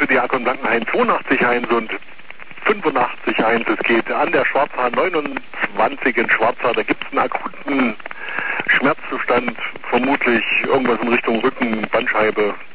für die Akon-Blankenhain 82.1 und 85.1. Es geht an der Schwarzhaar 29 in Schwarzhaar. Da gibt es einen akuten Schmerzzustand, vermutlich irgendwas in Richtung Rücken, Bandscheibe,